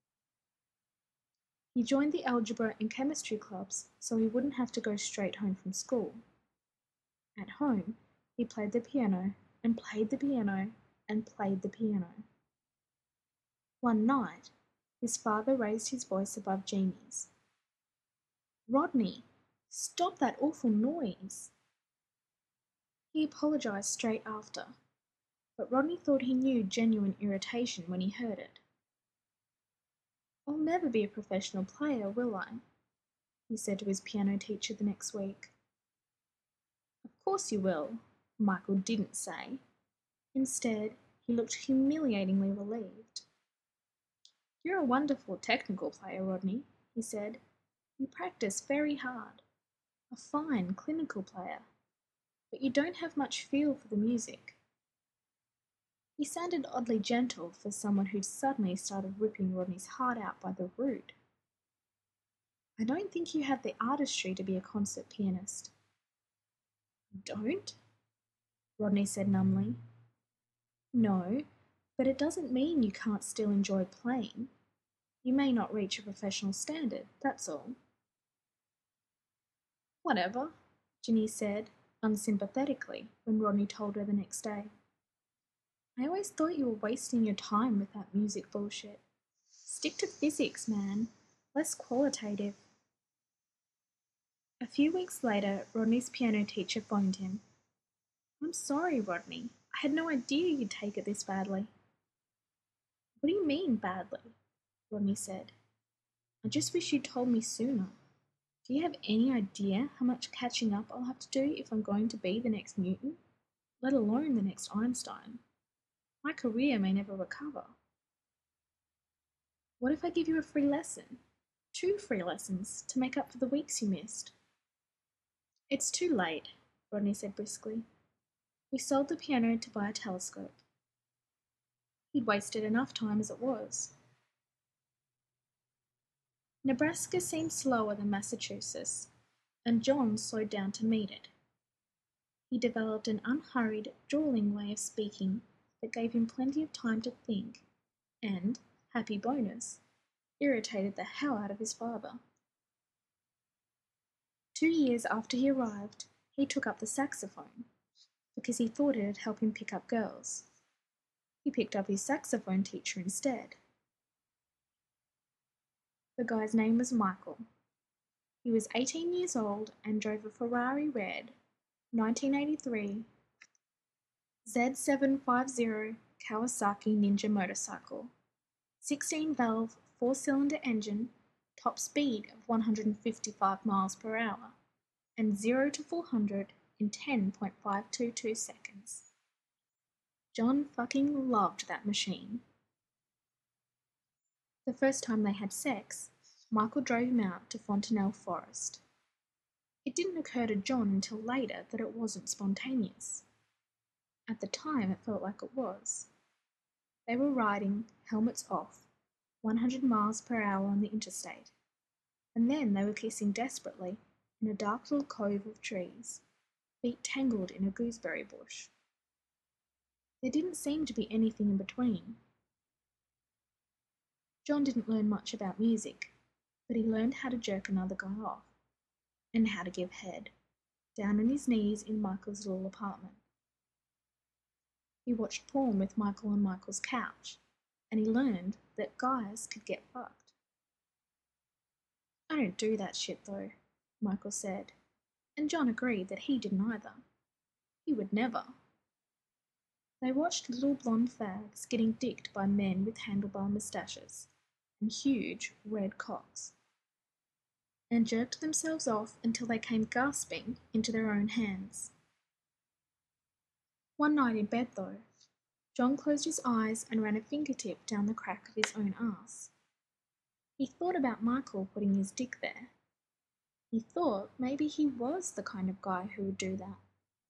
He joined the algebra and chemistry clubs so he wouldn't have to go straight home from school. At home, he played the piano and played the piano and played the piano. One night, his father raised his voice above Jeannie's. "Rodney, stop that awful noise." He apologized straight after, but Rodney thought he knew genuine irritation when he heard it. "I'll never be a professional player, will I?" he said to his piano teacher the next week. "Of course you will," Michael didn't say. Instead, he looked humiliatingly relieved. "You're a wonderful technical player, Rodney," he said. "You practice very hard. A fine clinical player. But you don't have much feel for the music." He sounded oddly gentle for someone who'd suddenly started ripping Rodney's heart out by the root. "I don't think you have the artistry to be a concert pianist." "Don't?" Rodney said numbly. "No, but it doesn't mean you can't still enjoy playing. You may not reach a professional standard, that's all." "Whatever," Ginny said, unsympathetically, when Rodney told her the next day. "I always thought you were wasting your time with that music bullshit. Stick to physics, man. Less qualitative." A few weeks later, Rodney's piano teacher phoned him. "I'm sorry, Rodney. I had no idea you'd take it this badly." "What do you mean, badly?" Rodney said. "I just wish you'd told me sooner. Do you have any idea how much catching up I'll have to do if I'm going to be the next Newton, let alone the next Einstein? My career may never recover." "What if I give you a free lesson? Two free lessons to make up for the weeks you missed?" It's too late, Rodney said briskly. We sold the piano to buy a telescope. He'd wasted enough time as it was. Nebraska seemed slower than Massachusetts, and John slowed down to meet it. He developed an unhurried, drawling way of speaking that gave him plenty of time to think, and, happy bonus, irritated the hell out of his father. Two years after he arrived, he took up the saxophone, because he thought it'd help him pick up girls. He picked up his saxophone teacher instead. The guy's name was Michael. He was eighteen years old and drove a Ferrari red nineteen eighty-three Z seven fifty Kawasaki Ninja motorcycle, sixteen valve, four cylinder engine, top speed of one hundred fifty-five miles per hour, and zero to four hundred in ten point five two two seconds. John fucking loved that machine. The first time they had sex, Michael drove him out to Fontanelle Forest. It didn't occur to John until later that it wasn't spontaneous. At the time, it felt like it was. They were riding, helmets off, one hundred miles per hour on the interstate, and then they were kissing desperately in a dark little cove of trees, feet tangled in a gooseberry bush. There didn't seem to be anything in between. John didn't learn much about music, but he learned how to jerk another guy off, and how to give head, down on his knees in Michael's little apartment. He watched porn with Michael on Michael's couch, and he learned that guys could get fucked. I don't do that shit though, Michael said, and John agreed that he didn't either. He would never. They watched little blonde fags getting dicked by men with handlebar moustaches and huge red cocks, and jerked themselves off until they came gasping into their own hands. One night in bed, though, John closed his eyes and ran a fingertip down the crack of his own ass. He thought about Michael putting his dick there. He thought maybe he was the kind of guy who would do that.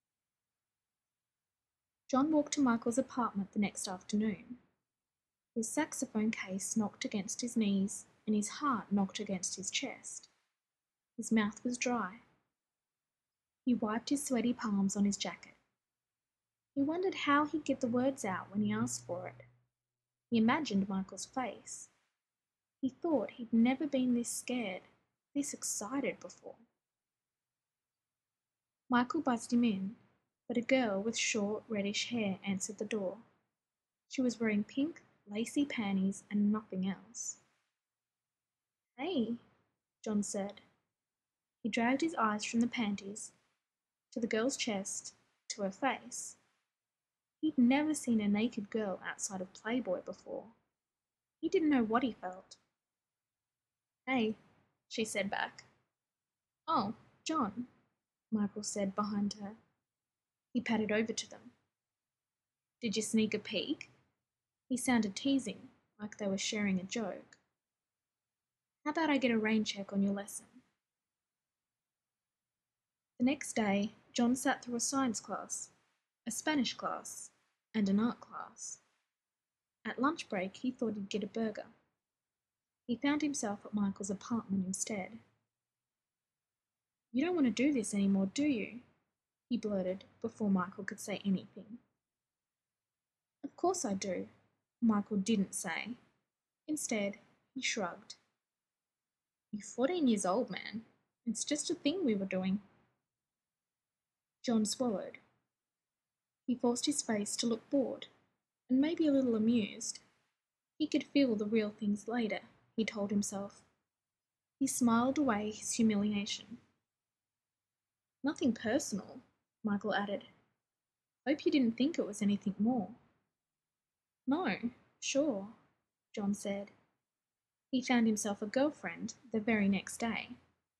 John walked to Michael's apartment the next afternoon. His saxophone case knocked against his knees, and his heart knocked against his chest. His mouth was dry. He wiped his sweaty palms on his jacket. He wondered how he'd get the words out when he asked for it. He imagined Michael's face. He thought he'd never been this scared, this excited before. Michael buzzed him in, but a girl with short, reddish hair answered the door. She was wearing pink, lacy panties and nothing else. "Hey," John said. He dragged his eyes from the panties to the girl's chest to her face. He'd never seen a naked girl outside of Playboy before. He didn't know what he felt. "Hey," she said back. "Oh, John," Michael said behind her. He padded over to them. "Did you sneak a peek?" He sounded teasing, like they were sharing a joke. "How about I get a rain check on your lesson?" The next day, John sat through a science class, a Spanish class, and an art class. At lunch break, he thought he'd get a burger. He found himself at Michael's apartment instead. "You don't want to do this anymore, do you?" he blurted before Michael could say anything. "Of course I do," Michael didn't say. Instead, he shrugged. "You're fourteen years old, man. It's just a thing we were doing." John swallowed. He forced his face to look bored, and maybe a little amused. He could feel the real things later, he told himself. He smiled away his humiliation. "Nothing personal," Michael added. "Hope you didn't think it was anything more." "No, sure," John said. He found himself a girlfriend the very next day.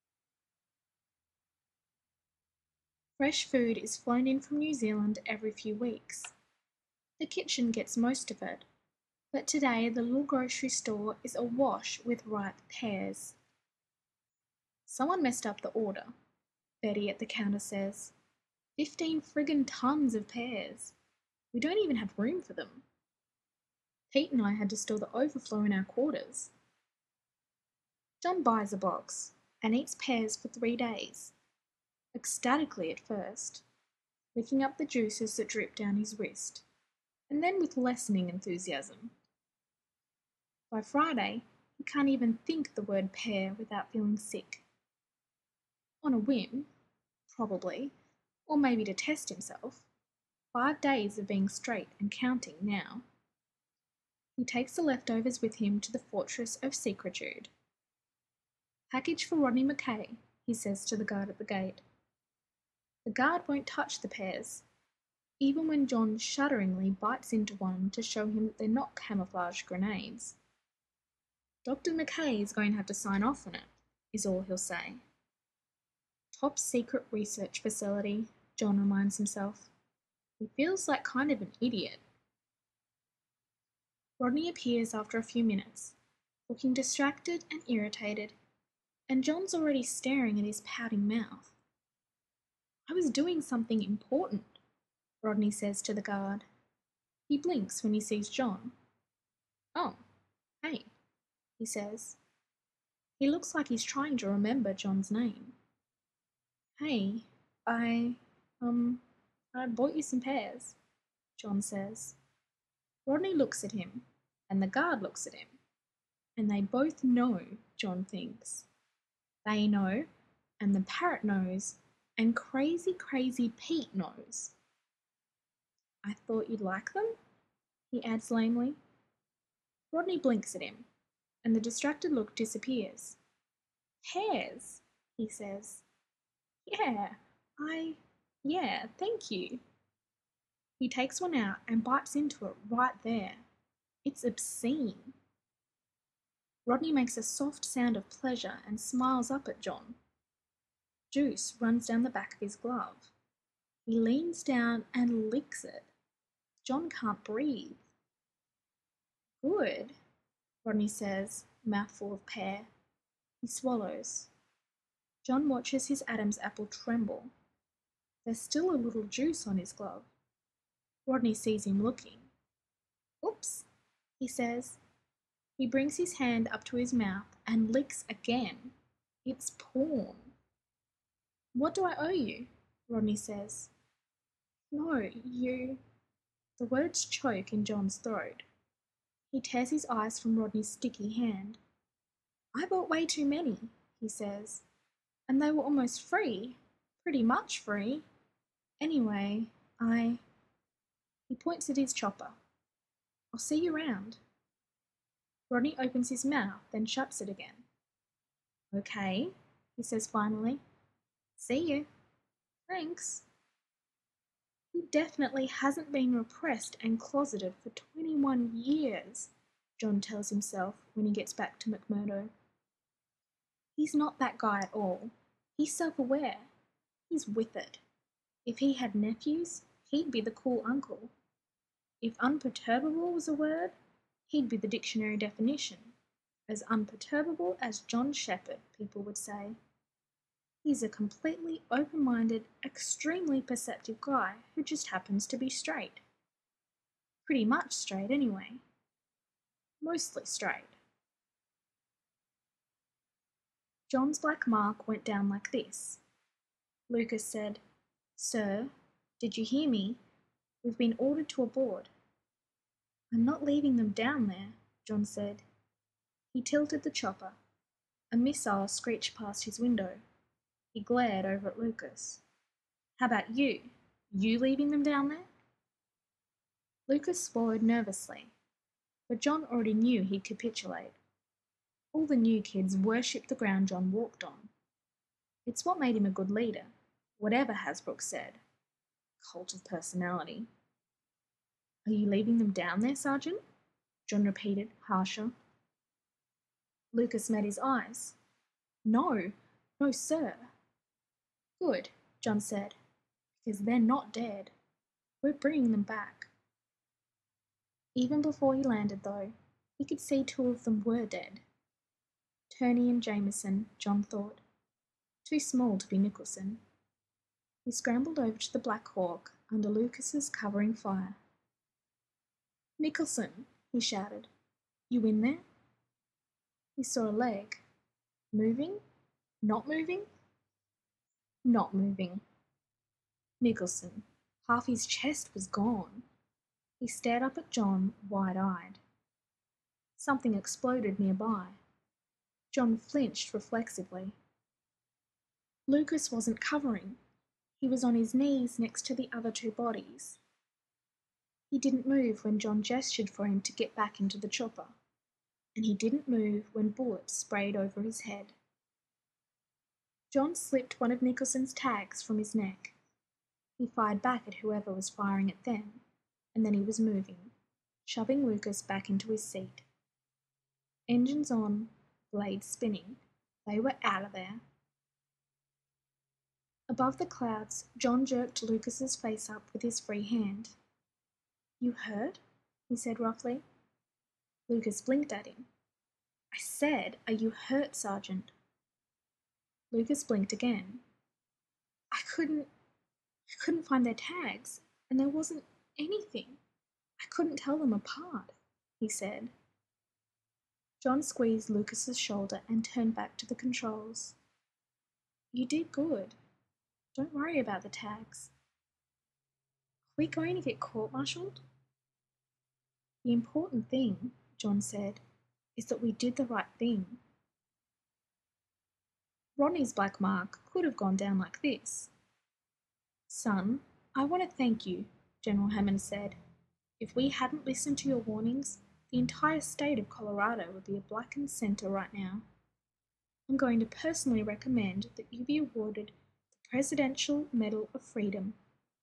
Fresh food is flown in from New Zealand every few weeks. The kitchen gets most of it, but today the little grocery store is awash with ripe pears. Someone messed up the order. Betty at the counter says. Fifteen friggin' tons of pears. We don't even have room for them. Pete and I had to store the overflow in our quarters. John buys a box and eats pears for three days, ecstatically at first, licking up the juices that drip down his wrist, and then with lessening enthusiasm. By Friday, he can't even think the word pear without feeling sick. On a whim, probably, or maybe to test himself, five days of being straight and counting now. He takes the leftovers with him to the fortress of secretude. Package for Rodney McKay, he says to the guard at the gate. The guard won't touch the pears, even when John shudderingly bites into one to show him that they're not camouflage grenades. Doctor McKay is going to have to sign off on it, is all he'll say. Top secret research facility, John reminds himself. He feels like kind of an idiot. Rodney appears after a few minutes, looking distracted and irritated, and John's already staring at his pouting mouth. I was doing something important, Rodney says to the guard. He blinks when he sees John. Oh, hey, he says. He looks like he's trying to remember John's name. Hey, I, um, I bought you some pears, John says. Rodney looks at him, and the guard looks at him, and they both know, John thinks. They know, and the parrot knows, and crazy, crazy Pete knows. I thought you'd like them, he adds lamely. Rodney blinks at him, and the distracted look disappears. Pears, he says. Yeah, I, yeah, thank you. He takes one out and bites into it right there. It's obscene. Rodney makes a soft sound of pleasure and smiles up at John. Juice runs down the back of his glove. He leans down and licks it. John can't breathe. Good, Rodney says, mouthful of pear. He swallows. John watches his Adam's apple tremble. There's still a little juice on his glove. Rodney sees him looking. Oops, he says. He brings his hand up to his mouth and licks again. It's porn. What do I owe you? Rodney says. No, you... The words choke in John's throat. He tears his eyes from Rodney's sticky hand. I bought way too many, he says, and they were almost free, pretty much free. Anyway, I... He points at his chopper. I'll see you round. Rodney opens his mouth, then shuts it again. Okay, he says finally. See you. Thanks. He definitely hasn't been repressed and closeted for twenty-one years, John tells himself when he gets back to McMurdo. He's not that guy at all. He's self-aware. He's with it. If he had nephews, he'd be the cool uncle. If unperturbable was a word, he'd be the dictionary definition. As unperturbable as John Shepherd, people would say. He's a completely open-minded, extremely perceptive guy who just happens to be straight. Pretty much straight anyway. Mostly straight. John's black mark went down like this. Lucas said, Sir, did you hear me? We've been ordered to aboard. I'm not leaving them down there, John said. He tilted the chopper. A missile screeched past his window. He glared over at Lucas. How about you? You leaving them down there? Lucas swallowed nervously, but John already knew he'd capitulate. All the new kids worshipped the ground John walked on. It's what made him a good leader, whatever Hasbrook said. Cult of personality. Are you leaving them down there, Sergeant? John repeated, harsher. Lucas met his eyes. No, no, sir. Good, John said, because they're not dead. We're bringing them back. Even before he landed, though, he could see two of them were dead. Turney and Jameson, John thought. Too small to be Nicholson, He scrambled over to the Black Hawk under Lucas's covering fire. "Nicholson," he shouted, "you in there?" He saw a leg. Moving? Not moving? Not moving. Nicholson. Half his chest was gone. He stared up at John, wide-eyed. Something exploded nearby. John flinched reflexively. Lucas wasn't covering. He was on his knees next to the other two bodies. He didn't move when John gestured for him to get back into the chopper, and he didn't move when bullets sprayed over his head. John slipped one of Nicholson's tags from his neck. He fired back at whoever was firing at them, and then he was moving, shoving Lucas back into his seat. Engines on, blades spinning. They were out of there. Above the clouds, John jerked Lucas's face up with his free hand. "You hurt?" he said roughly. Lucas blinked at him. "I said, are you hurt, Sergeant?" Lucas blinked again. I couldn't, I couldn't find their tags, and there wasn't anything. I couldn't tell them apart," he said. John squeezed Lucas's shoulder and turned back to the controls. "You did good. Don't worry about the tags." "Are we going to get court-martialed?" "The important thing," John said, "is that we did the right thing." Rodney's black mark could have gone down like this. "Son, I want to thank you," General Hammond said. "If we hadn't listened to your warnings, the entire state of Colorado would be a blackened center right now. I'm going to personally recommend that you be awarded the Presidential Medal of Freedom."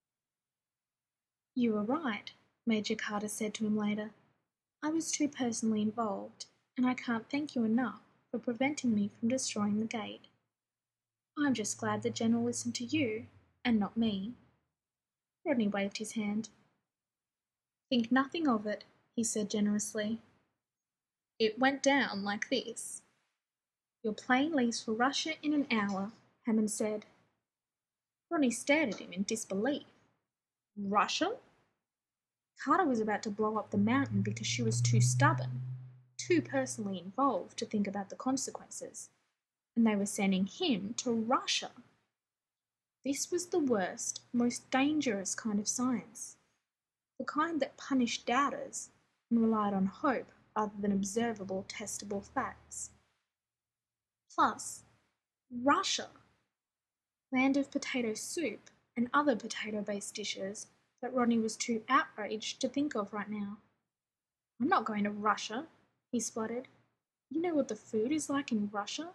"You were right," Major Carter said to him later. "I was too personally involved, and I can't thank you enough for preventing me from destroying the gate. I'm just glad the General listened to you, and not me." Rodney waved his hand. "Think nothing of it," he said generously. "It went down like this." "Your plane leaves for Russia in an hour," Hammond said. Rodney stared at him in disbelief. "Russia?" Carter was about to blow up the mountain because she was too stubborn, too personally involved to think about the consequences, and they were sending him to Russia. This was the worst, most dangerous kind of science, the kind that punished doubters and relied on hope rather than observable, testable facts. Plus, Russia, land of potato soup and other potato-based dishes that Rodney was too outraged to think of right now. "I'm not going to Russia," he spluttered. "You know what the food is like in Russia?"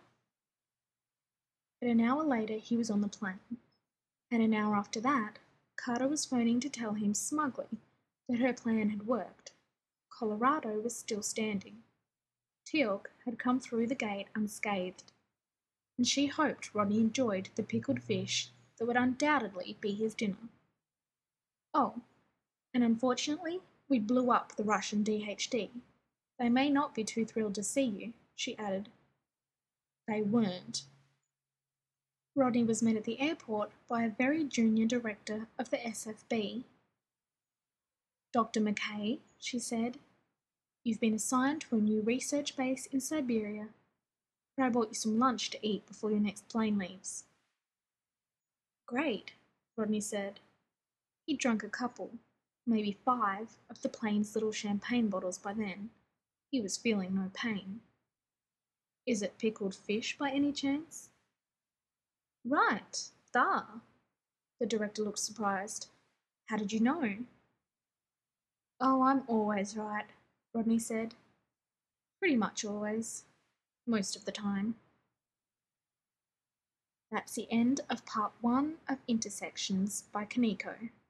But an hour later he was on the plane, and an hour after that Carter was phoning to tell him smugly that her plan had worked. Colorado was still standing. Teal'c had come through the gate unscathed, and she hoped Rodney enjoyed the pickled fish that would undoubtedly be his dinner. "Oh, and unfortunately we blew up the Russian D H D. They may not be too thrilled to see you," she added. They weren't. Rodney was met at the airport by a very junior director of the S F B. "Doctor McKay," she said, "you've been assigned to a new research base in Siberia, but I bought you some lunch to eat before your next plane leaves." "Great," Rodney said. He'd drunk a couple, maybe five, of the plane's little champagne bottles by then. He was feeling no pain. "Is it pickled fish by any chance?" "Right, da." The director looked surprised. "How did you know?" "Oh, I'm always right," Rodney said. "Pretty much always. Most of the time." That's the end of part one of Intersections by Kaneko.